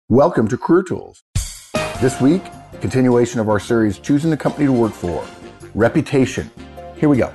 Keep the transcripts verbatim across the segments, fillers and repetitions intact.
Welcome to Career Tools. This week, continuation of our series, Choosing the Company to Work For, Reputation. Here we go.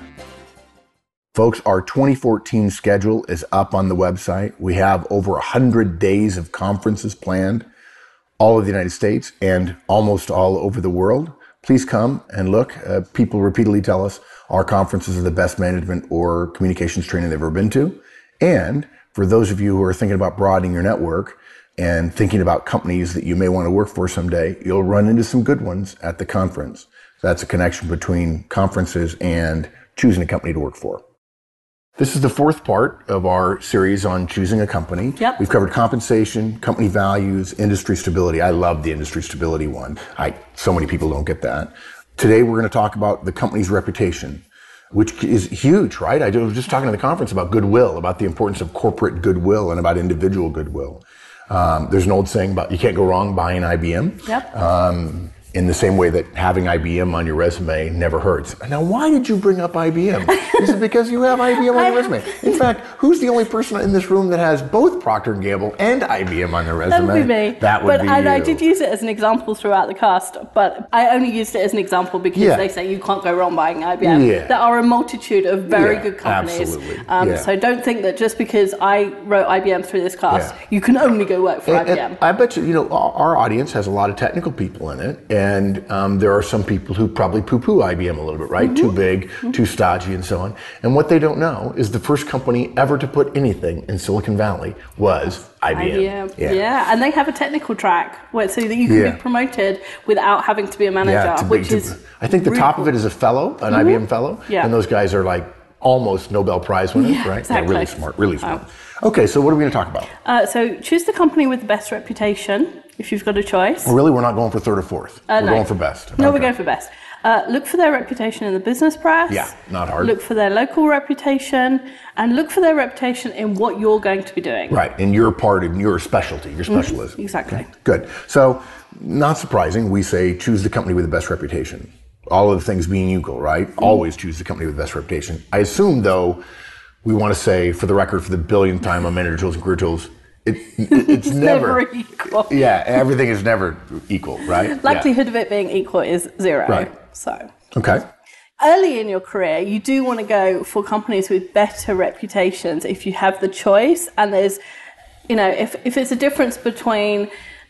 Folks, our twenty fourteen schedule is up on the website. We have over one hundred days of conferences planned, all over the United States and almost all over the world. Please come and look. Uh, people repeatedly tell us our conferences are the best management or communications training they've ever been to. And for those of you who are thinking about broadening your network and thinking about companies that you may want to work for someday, you'll run into some good ones at the conference. That's a connection between conferences and choosing a company to work for. This is the fourth part of our series on choosing a company. Yep. We've covered compensation, company values, industry stability. I love the industry stability one. I, so many people don't get that. Today we're going to talk about the company's reputation, which is huge, right? I was just talking at the conference about goodwill, about the importance of corporate goodwill and about individual goodwill. Um, there's an old saying about you can't go wrong buying I B M. Yep. Um, in the same way that having I B M on your resume never hurts. Now, why did you bring up I B M? Is it because you have I B M on your resume? In fact, who's the only person in this room that has both Procter and Gamble and I B M on their resume? That would be me. That would but, be and you. I did use it as an example throughout the cast, but I only used it as an example because Yeah. they say you can't go wrong buying I B M. Yeah. There are a multitude of very Yeah, good companies. absolutely. Um, Yeah. So don't think that just because I wrote I B M through this cast, Yeah. you can only go work for And- I B M. and I bet you, you know, our our audience has a lot of technical people in it, and um, there are some people who probably poo-poo I B M a little bit, right? Mm-hmm. Too big, mm-hmm. too stodgy, and so on. And what they don't know is the first company ever to put anything in Silicon Valley was I B M. I B M. Yeah. Yeah, and they have a technical track where so that you can Yeah. be promoted without having to be a manager, Yeah, to be- which to- is I think the really top cool. of it is a fellow, an I B M fellow, Yeah. and those guys are like almost Nobel Prize winners, Yeah, right? exactly. Yeah, really smart, really smart. Okay, so what are we going to talk about? Uh, so choose the company with the best reputation if you've got a choice. Well, really, we're not going for third or fourth. Uh, we're no. going for best. No, Okay. we're going for best. Uh, look for their reputation in the business press. Yeah, not hard. Look for their local reputation, and look for their reputation in what you're going to be doing. Right, in your part, in your specialty, your specialism. Mm-hmm. Exactly. Good. So, not surprising, we say choose the company with the best reputation. All of the things being equal, right? Mm-hmm. Always choose the company with the best reputation. I assume, though, we want to say, for the record, for the billionth time on Manager Tools and Career Tools, it, it, it's, It's never, never equal. Yeah, everything is never equal, right? Likelihood of it being equal is zero. Right. So. Yeah. Okay. Early in your career, you do want to go for companies with better reputations if you have the choice. And there's, you know, if, if it's a difference between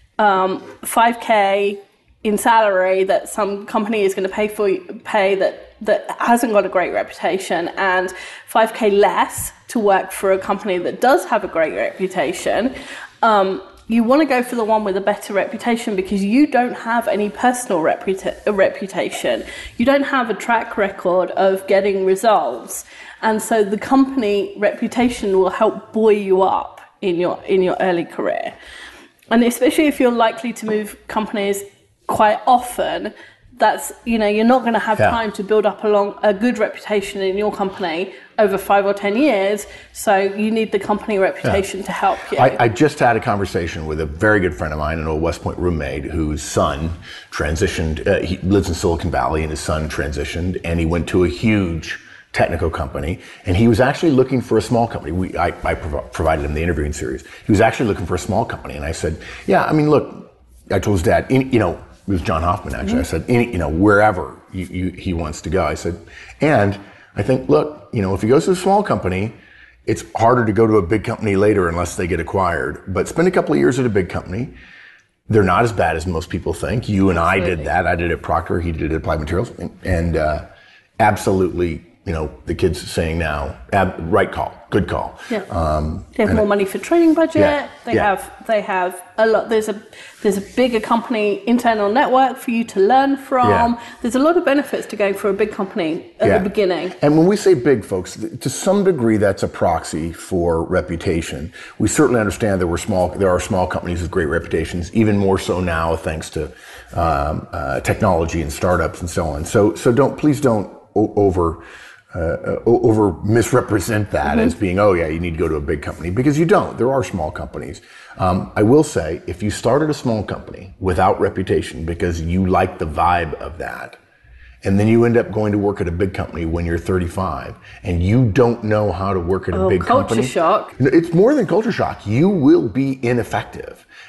um, five K in salary that some company is going to pay for pay that, that hasn't got a great reputation and five K less to work for a company that does have a great reputation, um, you want to go for the one with a better reputation because you don't have any personal reputa- reputation. You don't have a track record of getting results. And so the company reputation will help buoy you up in your in your early career. And especially if you're likely to move companies quite often, that's, you know, you're not going to have Yeah. time to build up a long, a good reputation in your company over five or ten years. So you need the company reputation Yeah. to help you. I, I just had a conversation with a very good friend of mine, an old West Point roommate, whose son transitioned. Uh, he lives in Silicon Valley, and his son transitioned, and he went to a huge technical company, and he was actually looking for a small company. We, I, I prov- provided him the interviewing series. He was actually looking for a small company, and I said, "Yeah, I mean, look," I told his dad, in, you know. It was John Hoffman, actually. Mm-hmm. I said, any, you know, wherever you, you, he wants to go. I said, and I think, look, you know, if he goes to a small company, it's harder to go to a big company later unless they get acquired. But spend a couple of years at a big company. They're not as bad as most people think. You and Absolutely. I did that. I did it at Procter. He did it at Applied Materials. And, and uh, absolutely, you know, the kids saying now, ab- right call, good call. Yeah. Um, they have more money for training budget. Yeah, They yeah. have they have a lot. There's a there's a bigger company internal network for you to learn from. Yeah. There's a lot of benefits to going for a big company at Yeah. the beginning. And when we say big, folks, to some degree that's a proxy for reputation. We certainly understand there were small, there are small companies with great reputations, even more so now thanks to um, uh, technology and startups and so on. So so don't please don't o- over. Uh, over misrepresent that mm-hmm. as being, oh yeah, you need to go to a big company, because you don't. There are small companies. Um, I will say, if you started a small company without reputation because you like the vibe of that, and then you end up going to work at a big company when you're thirty-five, and you don't know how to work at a oh, big culture company. shock. It's more than culture shock. You will be ineffective.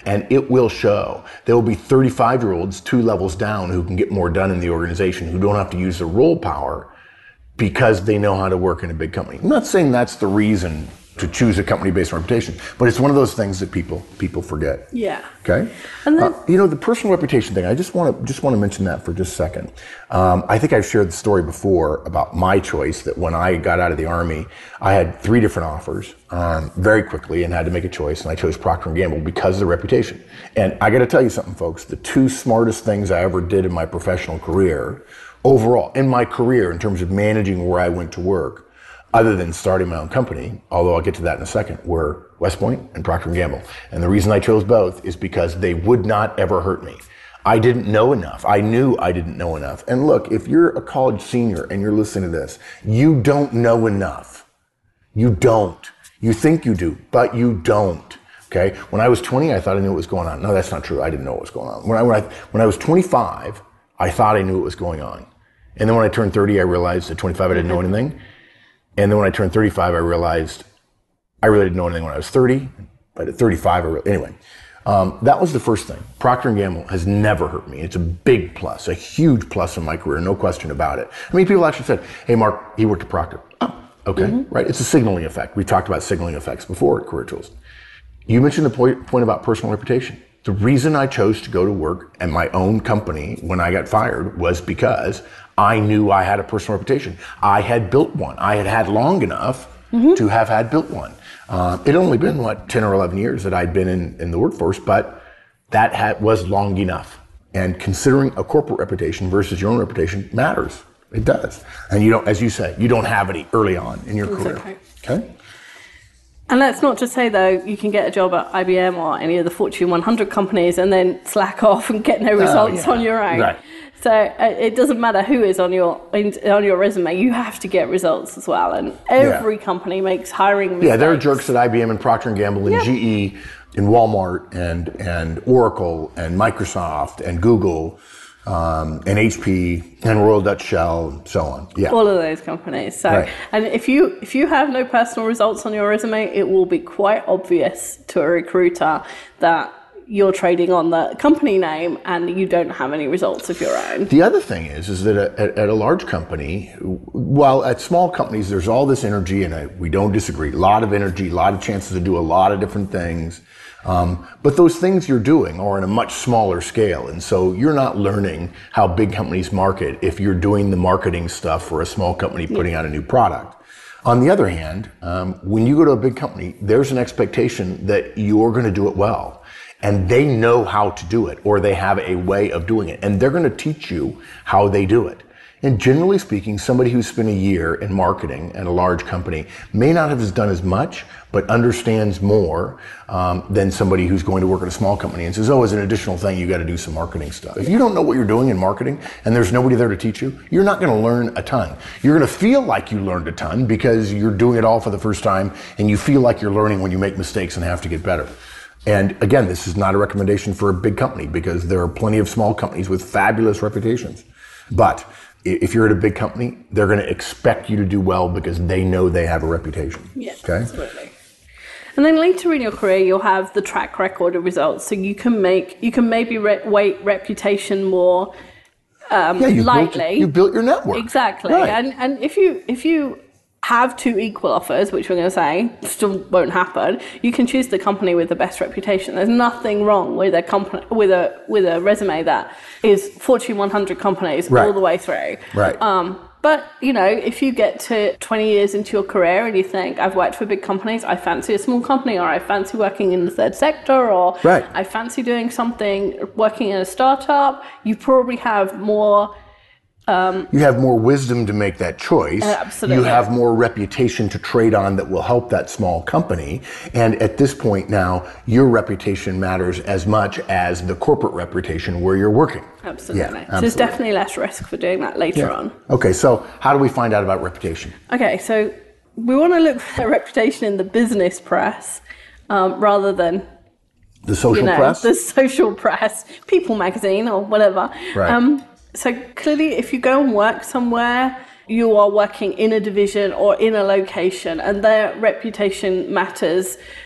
And it will show. There will be thirty-five-year-olds two levels down who can get more done in the organization, who don't have to use their role power because they know how to work in a big company. I'm not saying that's the reason to choose a company based on reputation, but it's one of those things that people people forget. Yeah. Okay. And then, uh, you know, the personal reputation thing. I just want to just want to mention that for just a second. Um, I think I've shared the story before about my choice that when I got out of the Army, I had three different offers um, very quickly and had to make a choice, and I chose Procter and Gamble because of the reputation. And I got to tell you something, folks. The two smartest things I ever did in my professional career, overall in my career, in terms of managing where I went to work, other than starting my own company, although I'll get to that in a second, were West Point and Procter and Gamble. And the reason I chose both is because they would not ever hurt me. I didn't know enough. I knew I didn't know enough. And look, if you're a college senior and you're listening to this, you don't know enough. You don't. You think you do, but you don't. Okay? When I was twenty, I thought I knew what was going on. No, that's not true. I didn't know what was going on. When I, when I, when I was twenty-five, I thought I knew what was going on. And then when I turned thirty, I realized at twenty-five I didn't know anything. And then when I turned thirty-five, I realized I really didn't know anything when I was thirty, but at thirty-five, I really, anyway, um, that was the first thing. Procter and Gamble has never hurt me. It's a big plus, a huge plus in my career, no question about it. I mean, people actually said, hey, Mark, he worked at Procter. Oh, okay, mm-hmm. Right? It's a signaling effect. We talked about signaling effects before at Career Tools. You mentioned the point, point about personal reputation. The reason I chose to go to work at my own company when I got fired was because I knew I had a personal reputation. I had built one. I had had long enough mm-hmm. to have had built one. Uh, it had only been, what, ten or eleven years that I'd been in, in the workforce, but that had, was long enough. And considering a corporate reputation versus your own reputation matters. It does. And you don't, as you say, you don't have it early on in your career. Okay. Okay? And let's not just say, though, you can get a job at I B M or any of the Fortune one hundred companies and then slack off and get no results oh, yeah. on your own. Right. So uh, it doesn't matter who is on your in, on your resume, you have to get results as well. And every yeah. company makes hiring mistakes. Yeah, there are jerks at I B M and Procter and Gamble and yeah. G E and Walmart and, and Oracle and Microsoft and Google um, and H P and Royal Dutch Shell and so on. Yeah, all of those companies. So, right. and if you if you have no personal results on your resume, it will be quite obvious to a recruiter that you're trading on the company name and you don't have any results of your own. The other thing is, is that at, at a large company, while at small companies, there's all this energy, and I, we don't disagree, a lot of energy, a lot of chances to do a lot of different things. Um, but those things you're doing are on a much smaller scale. And so you're not learning how big companies market if you're doing the marketing stuff for a small company putting yeah. out a new product. On the other hand, um, when you go to a big company, there's an expectation that you're going to do it well. And they know how to do it, or they have a way of doing it. And they're going to teach you how they do it. And generally speaking, somebody who's spent a year in marketing at a large company may not have done as much, but understands more um, than somebody who's going to work at a small company and says, oh, as an additional thing, you got to do some marketing stuff. If you don't know what you're doing in marketing and there's nobody there to teach you, you're not going to learn a ton. You're going to feel like you learned a ton because you're doing it all for the first time, and you feel like you're learning when you make mistakes and have to get better. And again, this is not a recommendation for a big company because there are plenty of small companies with fabulous reputations. But if you're at a big company, they're going to expect you to do well because they know they have a reputation. Yes, okay? Absolutely. And then later in your career, you'll have the track record of results. So you can make, you can maybe re- weight reputation more um, yeah, you lightly. Built, you built your network. Exactly. Right. And and if you if you have two equal offers, which we're going to say still won't happen, you can choose the company with the best reputation. There's nothing wrong with a company with a with a resume that is Fortune one hundred companies right. all the way through. Right. Um, but you know, if you get to twenty years into your career and you think, I've worked for big companies, I fancy a small company, or I fancy working in the third sector, or right. I fancy doing something, working in a startup, you probably have more. Um, you have more wisdom to make that choice. Absolutely. You have more reputation to trade on that will help that small company. And at this point now, your reputation matters as much as the corporate reputation where you're working. Absolutely. Yeah, so absolutely. there's definitely less risk for doing that later yeah. on. Okay, so how do we find out about reputation? Okay, so we want to look for reputation in the business press um, rather than the social you know, press? The social press, People magazine or whatever. Right. Um, So clearly, if you go and work somewhere, you are working in a division or in a location, and their reputation matters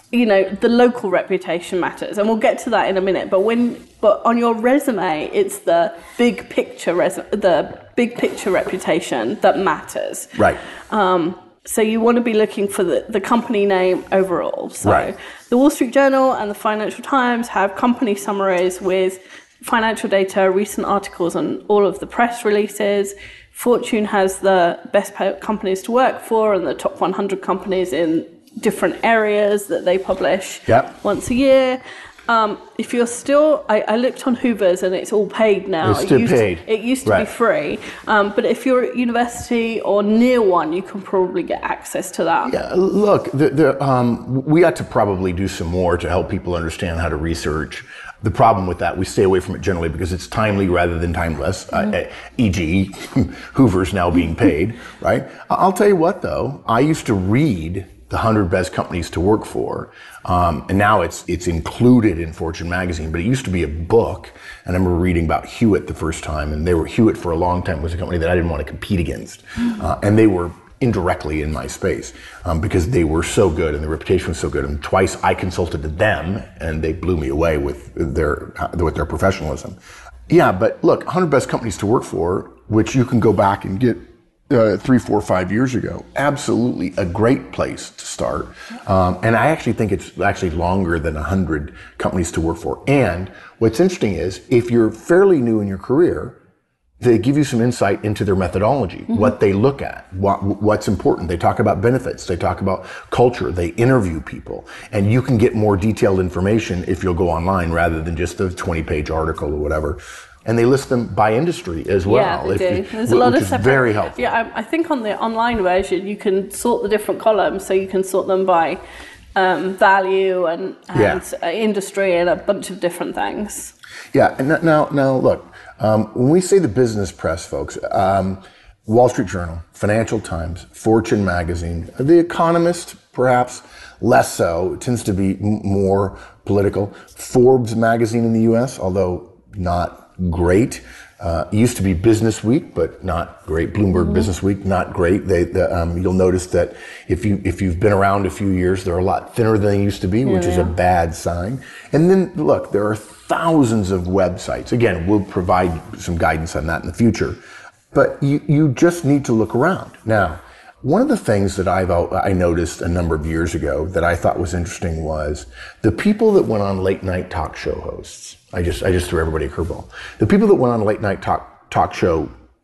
you know, the local reputation matters, and we'll get to that in a minute. But when, but on your resume, it's the big picture, res- the big picture reputation that matters. Right. Um, so you want to be looking for the, the company name overall. So Right. the Wall Street Journal and the Financial Times have company summaries with financial data, recent articles, and all of the press releases. Fortune has the best companies to work for and the top one hundred companies in different areas that they publish Yep. once a year. Um, if you're still, I, I looked on Hoover's and it's all paid now. It's still it used paid. To, it used to Right. be free. Um, but if you're at university or near one, you can probably get access to that. Yeah, look, the, the, um, we ought to probably do some more to help people understand how to research. The problem with that, we stay away from it generally because it's timely rather than timeless, mm-hmm. uh, for example, Hoover's now being paid, right? I'll tell you what, though, I used to read the one hundred best companies to work for, um, and now it's it's included in Fortune magazine, but it used to be a book, and I remember reading about Hewitt the first time, and they were, Hewitt for a long time was a company that I didn't want to compete against, uh, and they were indirectly in my space um, because they were so good and the reputation was so good. And twice I consulted them and they blew me away with their with their professionalism. Yeah, but look, one hundred best companies to work for, which you can go back and get uh, three, four, five years ago. Absolutely a great place to start. Um, and I actually think it's actually longer than one hundred companies to work for. And what's interesting is if you're fairly new in your career, they give you some insight into their methodology, mm-hmm. what they look at, what, what's important. They talk about benefits. They talk about culture. They interview people. And you can get more detailed information if you'll go online rather than just the twenty-page article or whatever. And they list them by industry as well. Yeah, they if, do. if, There's a lot which of is separate, very helpful. Yeah, I, I think on the online version, you can sort the different columns. So you can sort them by um, value and, and Yeah. uh, industry and a bunch of different things. Yeah, and now, now look, um, when we say the business press, folks, um, Wall Street Journal, Financial Times, Fortune Magazine, The Economist, perhaps less so, it tends to be m- more political. Forbes Magazine in the U S, although not great. Uh, it used to be Business Week, but not great. Bloomberg mm-hmm. Business Week, not great. They, the, um, you'll notice that if you if you've been around a few years, they're a lot thinner than they used to be, which yeah, is yeah. a bad sign. And then look, there are thousands of websites. Again, we'll provide some guidance on that in the future, but you you just need to look around. Now, one of the things that I've I noticed a number of years ago that I thought was interesting was the people that went on late night talk show hosts. I just I just threw everybody a curveball. The people that went on late night talk talk show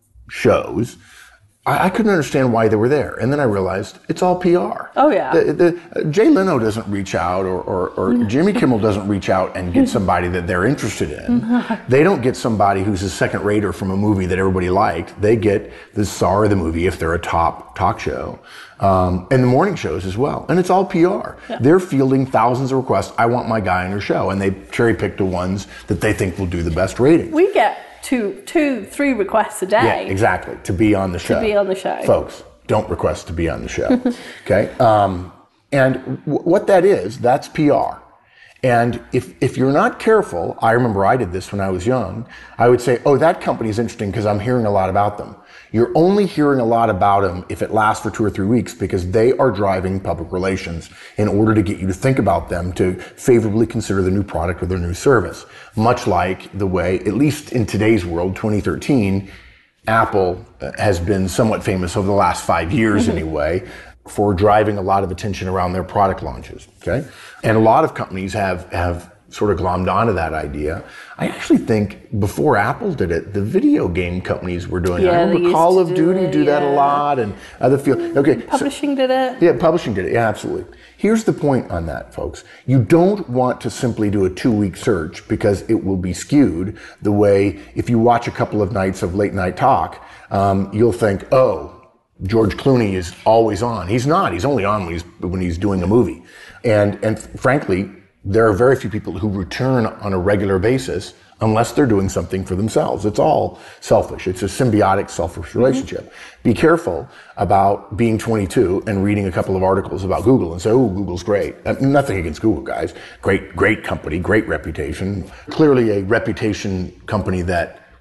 shows, I, I couldn't understand why they were there, and then I realized it's all P R. Oh yeah. The, the, uh, Jay Leno doesn't reach out, or or, or Jimmy Kimmel doesn't reach out and get somebody that they're interested in. They don't get somebody who's a second rater from a movie that everybody liked. They get the star of the movie if they're a top talk show. Um, and the morning shows as well. And it's all P R. Yeah. They're fielding thousands of requests. I want my guy on your show. And they cherry pick the ones that they think will do the best ratings. We get two, two, three requests a day. Yeah, exactly. To be on the show. To be on the show. Folks, don't request to be on the show. Okay? Um, and w- what that is, that's P R. And if, if you're not careful, I remember I did this when I was young, I would say, oh, that company's interesting because I'm hearing a lot about them. You're only hearing a lot about them if it lasts for two or three weeks because they are driving public relations in order to get you to think about them, to favorably consider the new product or their new service. Much like the way, at least in today's world, twenty thirteen, Apple has been somewhat famous over the last five years mm-hmm. anyway, for driving a lot of attention around their product launches, okay? And a lot of companies have, have sort of glommed onto that idea. I actually think before Apple did it, the video game companies were doing it. Yeah, I remember Call of Duty do, do that yeah. a lot, and other fields. Okay, publishing so, did it. Yeah, publishing did it, yeah, absolutely. Here's the point on that, folks. You don't want to simply do a two-week search because it will be skewed the way if you watch a couple of nights of late night talk, um, you'll think, oh, George Clooney is always on. He's not. He's only on when he's when he's doing a movie. And and frankly, there are very few people who return on a regular basis unless they're doing something for themselves. It's all selfish. It's a symbiotic, selfish relationship. Mm-hmm. Be careful about being twenty-two and reading a couple of articles about Google and say, oh, Google's great. Uh, nothing against Google, guys. Great, great company, great reputation. Clearly a reputation company that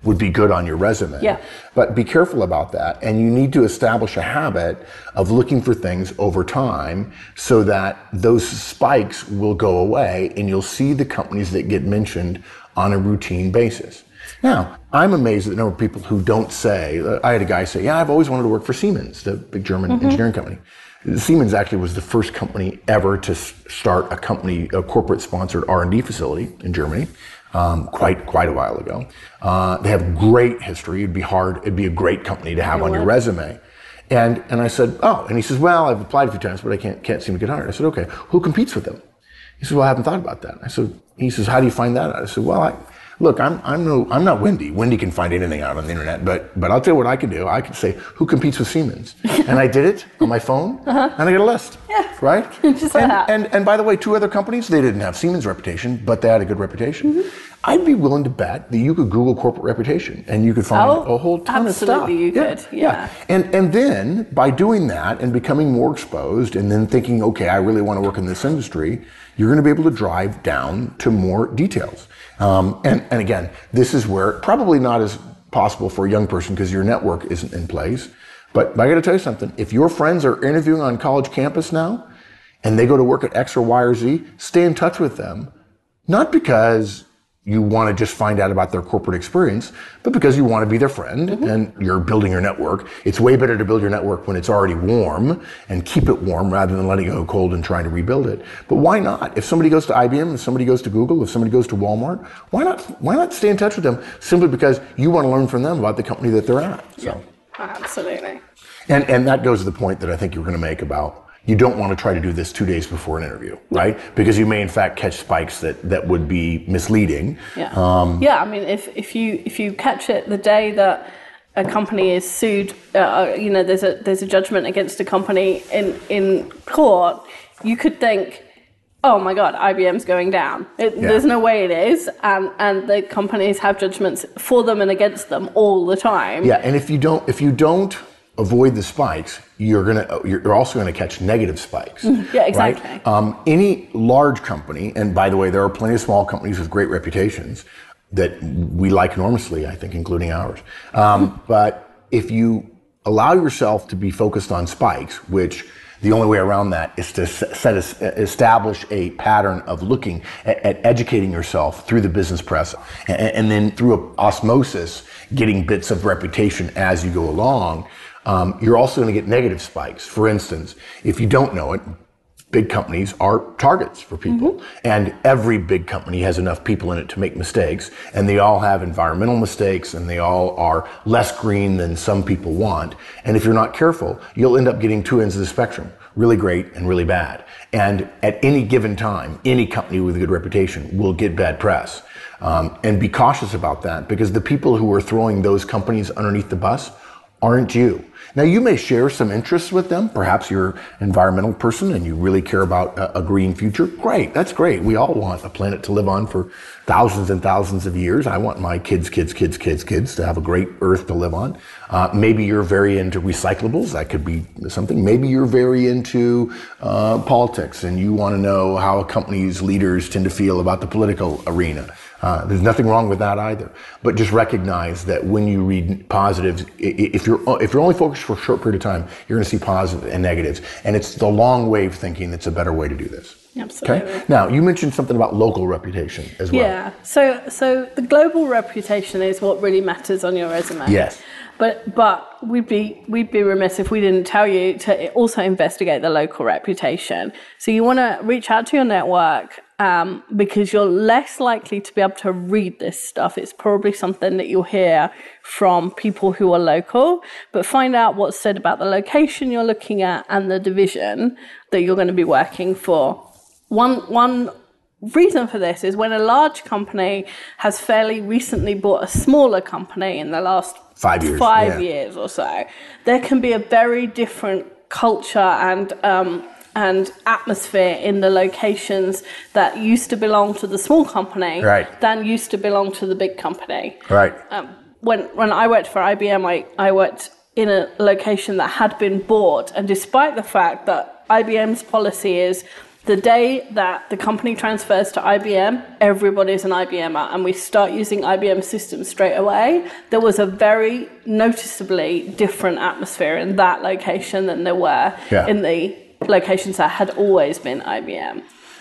would be good on your resume. Yeah. But be careful about that. And you need to establish a habit of looking for things over time so that those spikes will go away and you'll see the companies that get mentioned on a routine basis. Now, I'm amazed at the number of people who don't say, I had a guy say, yeah, I've always wanted to work for Siemens, the big German mm-hmm. engineering company. Siemens actually was the first company ever to start a company, a corporate sponsored R and D facility in Germany. Um, quite quite a while ago. Uh, they have great history. It'd be hard. It'd be a great company to have on your resume. And and I said, oh, and he says, well, I've applied a few times, but I can't can't seem to get hired. I said, okay, who competes with them? He said, well, I haven't thought about that. I said, he says, how do you find that out? I said, well, I, look, I'm I'm no I'm not Wendy. Wendy can find anything out on the internet, but but I'll tell you what I can do. I can say, who competes with Siemens? And I did it on my phone, uh-huh. and I got a list. Yeah. Right? Just like and, that. and and by the way, two other companies, they didn't have Siemens reputation, but they had a good reputation. Mm-hmm. I'd be willing to bet that you could Google corporate reputation and you could find oh, a whole ton of stuff. Absolutely, you yeah, could. Yeah. yeah. And and then by doing that and becoming more exposed and then thinking, okay, I really want to work in this industry, you're going to be able to drive down to more details. Um, and, and again, this is where probably not as possible for a young person because your network isn't in place. But I got to tell you something. If your friends are interviewing on college campus now and they go to work at X or Y or Z, stay in touch with them. Not because you want to just find out about their corporate experience, but because you want to be their friend mm-hmm. and you're building your network. It's way better to build your network when it's already warm and keep it warm rather than letting it go cold and trying to rebuild it. But why not? If somebody goes to I B M, if somebody goes to Google, if somebody goes to Walmart, why not why not stay in touch with them simply because you want to learn from them about the company that they're at? So. Yeah, absolutely. And and that goes to the point that I think you were going to make about you don't want to try to do this two days before an interview, right? Because you may in fact catch spikes that, that would be misleading. Yeah. Um, yeah. I mean, if, if you if you catch it the day that a company is sued, uh, you know, there's a there's a judgment against a company in in court, you could think, oh my God, I B M's going down. It, yeah. There's no way it is, and and the companies have judgments for them and against them all the time. Yeah, and if you don't if you don't avoid the spikes, you're gonna you're also gonna catch negative spikes. Yeah, exactly. Right? Um, any large company, and by the way, there are plenty of small companies with great reputations that we like enormously, I think, including ours. Um, but if you allow yourself to be focused on spikes, which the only way around that is to set a, establish a pattern of looking at, at educating yourself through the business press, and, and then through osmosis, getting bits of reputation as you go along. Um, you're also going to get negative spikes. For instance, if you don't know it, big companies are targets for people. Mm-hmm. And every big company has enough people in it to make mistakes. And they all have environmental mistakes and they all are less green than some people want. And if you're not careful, you'll end up getting two ends of the spectrum, really great and really bad. And at any given time, any company with a good reputation will get bad press. Um, and be cautious about that because the people who are throwing those companies underneath the bus aren't you. Now, you may share some interests with them. Perhaps you're an environmental person and you really care about a, a green future. Great. That's great. We all want a planet to live on for thousands and thousands of years. I want my kids, kids, kids, kids, kids to have a great earth to live on. Uh, maybe you're very into recyclables. That could be something. Maybe you're very into uh, politics and you want to know how a company's leaders tend to feel about the political arena. Uh, there's nothing wrong with that either. But just recognize that when you read positives, if you're if you're only focused for a short period of time, you're going to see positive and negatives. And it's the long wave thinking that's a better way to do this. Absolutely. Okay? Now, you mentioned something about local reputation as well. Yeah. So so the global reputation is what really matters on your resume. Yes. But but we'd be we'd be remiss if we didn't tell you to also investigate the local reputation. So you want to reach out to your network um, because you're less likely to be able to read this stuff. It's probably something that you'll hear from people who are local. But find out what's said about the location you're looking at and the division that you're going to be working for. One one. Reason for this is when a large company has fairly recently bought a smaller company in the last five years, five yeah. years or so, there can be a very different culture and um, and atmosphere in the locations that used to belong to the small company right. than used to belong to the big company. Right. Um, when when I worked for I B M, I, I worked in a location that had been bought, and despite the fact that I B M's policy is The day that the company transfers to I B M, everybody's an I B M er, and we start using I B M systems straight away. There was a very noticeably different atmosphere in that location than there were yeah. in the locations that had always been I B M.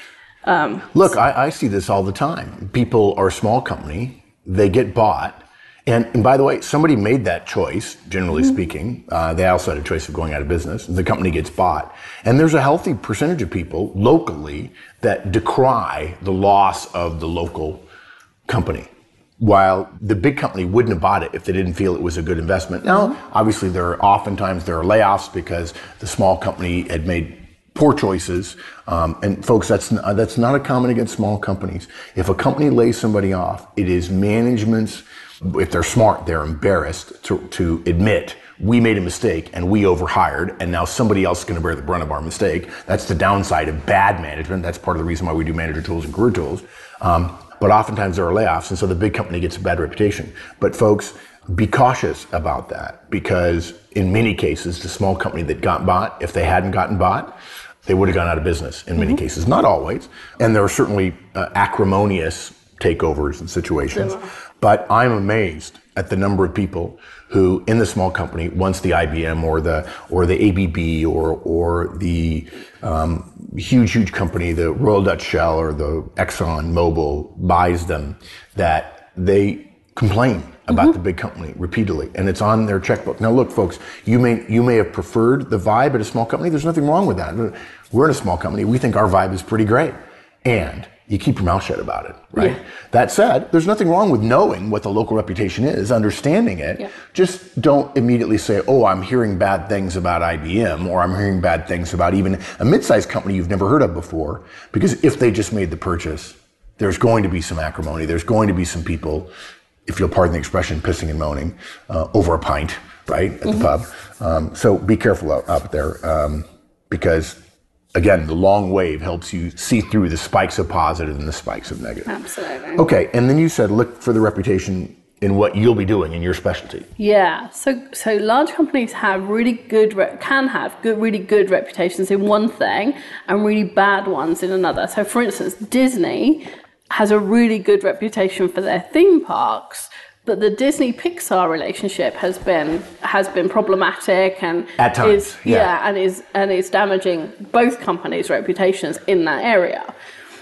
Um, Look, I, I see this all the time. People are a small company, they get bought. And, and by the way, somebody made that choice, generally mm-hmm. speaking. Uh, they also had a choice of going out of business. The company gets bought. And there's a healthy percentage of people locally that decry the loss of the local company, while the big company wouldn't have bought it if they didn't feel it was a good investment. Now, mm-hmm. obviously, there are oftentimes there are layoffs because the small company had made poor choices. Um, and folks, that's not, that's not a comment against small companies. If a company lays somebody off, it is management's, if they're smart, they're embarrassed to, to admit we made a mistake and we overhired and now somebody else is going to bear the brunt of our mistake. That's the downside of bad management. That's part of the reason why we do manager tools and career tools. Um, but oftentimes there are layoffs, and so the big company gets a bad reputation. But folks, be cautious about that, because in many cases, the small company that got bought, if they hadn't gotten bought, they would have gone out of business in many mm-hmm. cases, not always. And there are certainly uh, acrimonious takeovers and situations. Yeah. But I'm amazed at the number of people who, in the small company, once the I B M or the or the A B B or or the um, huge huge company, the Royal Dutch Shell or the Exxon Mobil buys them, that they complain about mm-hmm. the big company repeatedly, and it's on their checkbook. Now, look, folks, you may you may have preferred the vibe at a small company. There's nothing wrong with that. We're in a small company. We think our vibe is pretty great, and you keep your mouth shut about it, right? Yeah. That said, there's nothing wrong with knowing what the local reputation is, understanding it. Yeah. Just don't immediately say, oh, I'm hearing bad things about I B M, or I'm hearing bad things about even a mid-sized company you've never heard of before, because if they just made the purchase, there's going to be some acrimony. There's going to be some people, if you'll pardon the expression, pissing and moaning uh, over a pint, right, at mm-hmm. the pub. Um, so be careful out, out there, um, because again, the long wave helps you see through the spikes of positive and the spikes of negative. Absolutely. Okay, and then you said look for the reputation in what you'll be doing in your specialty. Yeah, so so large companies have really good re- can have good really good reputations in one thing and really bad ones in another. So for instance, Disney has a really good reputation for their theme parks, but the Disney Pixar relationship has been has been problematic and at times, is, yeah. yeah, and is and is damaging both companies' reputations in that area.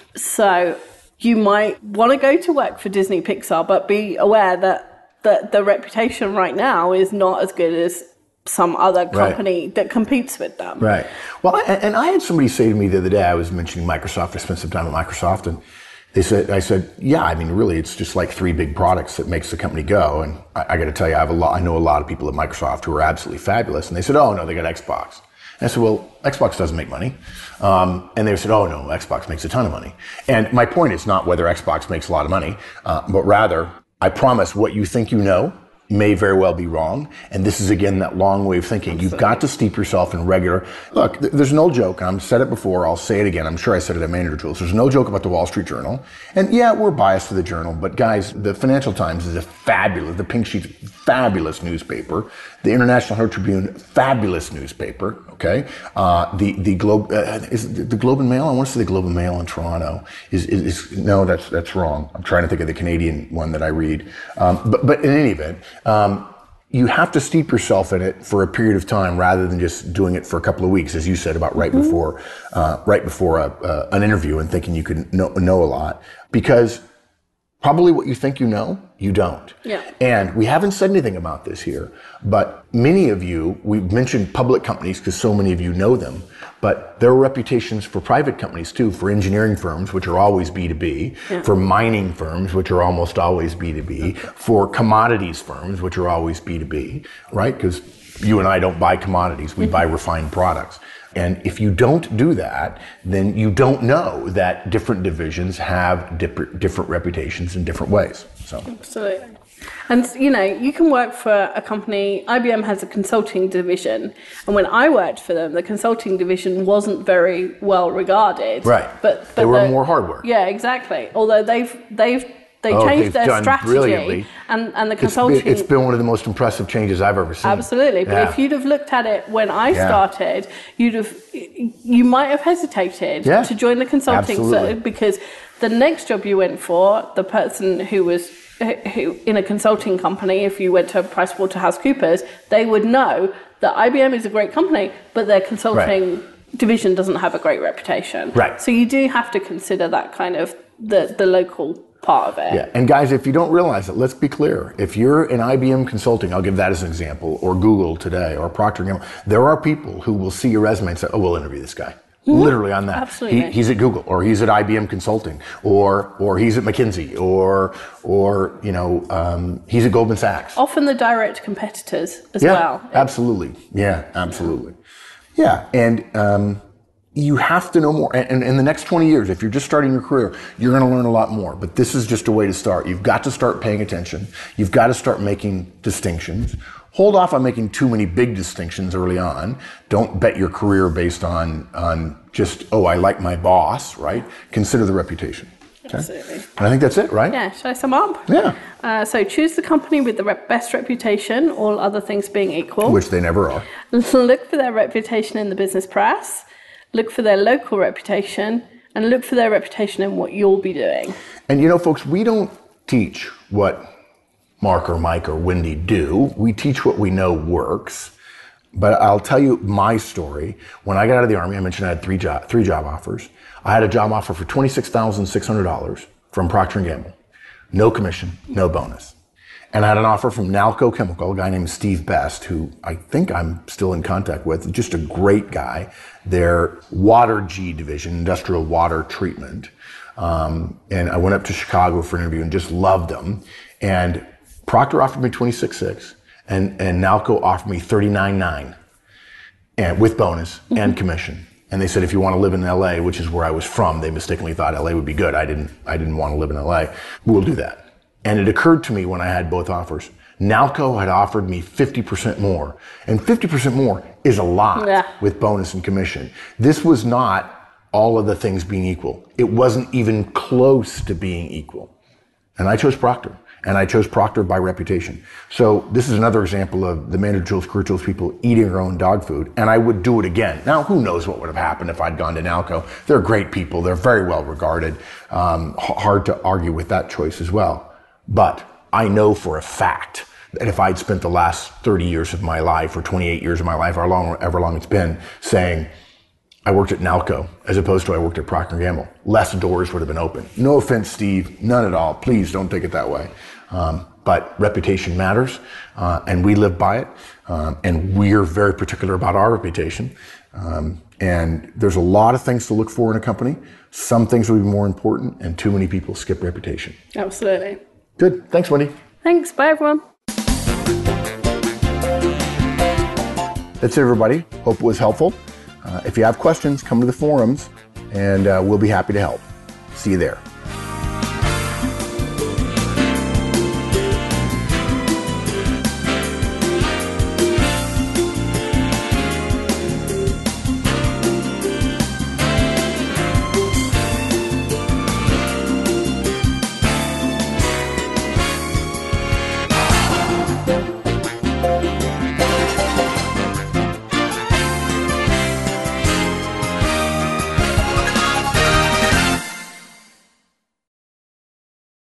So you might want to go to work for Disney Pixar, but be aware that the, the reputation right now is not as good as some other company right. that competes with them. Right. Well, and, and I had somebody say to me the other day, I was mentioning Microsoft. I spent some time at Microsoft, and They said, I said, yeah, I mean, really, it's just like three big products that makes the company go. And I, I got to tell you, I have a lot, I know a lot of people at Microsoft who are absolutely fabulous. And they said, oh no, they got Xbox. And I said, well, Xbox doesn't make money. Um, and they said, oh no, Xbox makes a ton of money. And my point is not whether Xbox makes a lot of money, uh, but rather, I promise what you think you know may very well be wrong. And this is, again, that long way of thinking. You've got to steep yourself in regular... Look, th- there's no joke. I've said it before. I'll say it again. I'm sure I said it at Manager Tools. There's no joke about the Wall Street Journal. And yeah, we're biased to the Journal. But guys, the Financial Times is a fabulous... The Pink Sheet, fabulous newspaper. The International Herald Tribune, fabulous newspaper. Okay? Uh, the the Globe... Uh, is it the Globe and Mail? I want to say the Globe and Mail in Toronto. Is, is, is No, that's that's wrong. I'm trying to think of the Canadian one that I read. Um, but, but in any event... Um, you have to steep yourself in it for a period of time rather than just doing it for a couple of weeks, as you said about right mm-hmm. before, uh, right before a, uh, an interview and thinking you can know, know a lot. Because probably what you think you know, you don't. Yeah. And we haven't said anything about this here, but many of you, we've mentioned public companies because so many of you know them, but there are reputations for private companies too, for engineering firms, which are always B two B, yeah. for mining firms, which are almost always B two B, for commodities firms, which are always B two B, right? Because you and I don't buy commodities, we mm-hmm. buy refined products. And if you don't do that, then you don't know that different divisions have different, different reputations in different ways. So. Absolutely. And, you know, you can work for a company. I B M has a consulting division. And when I worked for them, the consulting division wasn't very well regarded. Right. But, but they were the, more hardware. Yeah, exactly. Although they've they've they Oh, changed they've their done strategy, brilliantly. and and the It's consulting. been, it's been one of the most impressive changes I've ever seen. Absolutely, but Yeah. if you'd have looked at it when I Yeah. started, you'd have, you might have hesitated Yeah. to join the consulting. Absolutely. So, because the next job you went for, the person who was who in a consulting company, if you went to PricewaterhouseCoopers, they would know that I B M is a great company, but their consulting Right. division doesn't have a great reputation. Right. So you do have to consider that kind of the the local part of it. Yeah, and guys, if you don't realize it, let's be clear. If you're in I B M Consulting, I'll give that as an example, or Google today, or Procter and Gamble, there are people who will see your resume and say, "Oh, we'll interview this guy." Literally on that. Absolutely. He, he's at Google, or he's at I B M Consulting, or or he's at McKinsey, or or you know um, he's at Goldman Sachs. Often the direct competitors as Yeah, well. absolutely. Yeah, absolutely. Yeah, and um, you have to know more. And, and in the next twenty years, if you're just starting your career, you're going to learn a lot more. But this is just a way to start. You've got to start paying attention. You've got to start making distinctions. Hold off on making too many big distinctions early on. Don't bet your career based on on just, oh, I like my boss, right? Consider the reputation. Okay? Absolutely. And I think that's it, right? Yeah, shall I sum up? Yeah. Uh, so choose the company with the rep- best reputation, all other things being equal. Which they never are. Look for their reputation in the business press. Look for their local reputation. And look for their reputation in what you'll be doing. And you know, folks, we don't teach what Mark or Mike or Wendy do. We teach what we know works. But I'll tell you my story. When I got out of the Army, I mentioned I had three job, three job offers. I had a job offer for twenty-six thousand six hundred dollars from Procter and Gamble. No commission, no bonus. And I had an offer from Nalco Chemical, a guy named Steve Best, who I think I'm still in contact with, just a great guy. Their Water G division, industrial water treatment. Um, and I went up to Chicago for an interview and just loved them. And Procter offered me twenty-six six, and, and Nalco offered me thirty-nine nine, and with bonus mm-hmm. and commission. And they said, if you want to live in L A, which is where I was from, they mistakenly thought L A would be good. I didn't, I didn't want to live in L A. We'll do that. And it occurred to me when I had both offers, Nalco had offered me fifty percent more. And fifty percent more is a lot yeah. with bonus and commission. This was not all of the things being equal. It wasn't even close to being equal. And I chose Procter. And I chose Procter by reputation. So this is another example of the Manager Tools, Career Tools people eating their own dog food. And I would do it again. Now, who knows what would have happened if I'd gone to Nalco. They're great people. They're very well regarded. Um, hard to argue with that choice as well. But I know for a fact that if I'd spent the last thirty years of my life or twenty-eight years of my life, or long, however long it's been, saying, I worked at Nalco as opposed to I worked at Procter and Gamble, less doors would have been open. No offense, Steve, none at all. Please don't take it that way. Um, but reputation matters, uh, and we live by it, um, and we're very particular about our reputation. Um, and there's a lot of things to look for in a company. Some things will be more important, and too many people skip reputation. Absolutely. Good. Thanks, Wendy. Thanks. Bye, everyone. That's it, everybody. Hope it was helpful. Uh, if you have questions, come to the forums, and uh, we'll be happy to help. See you there.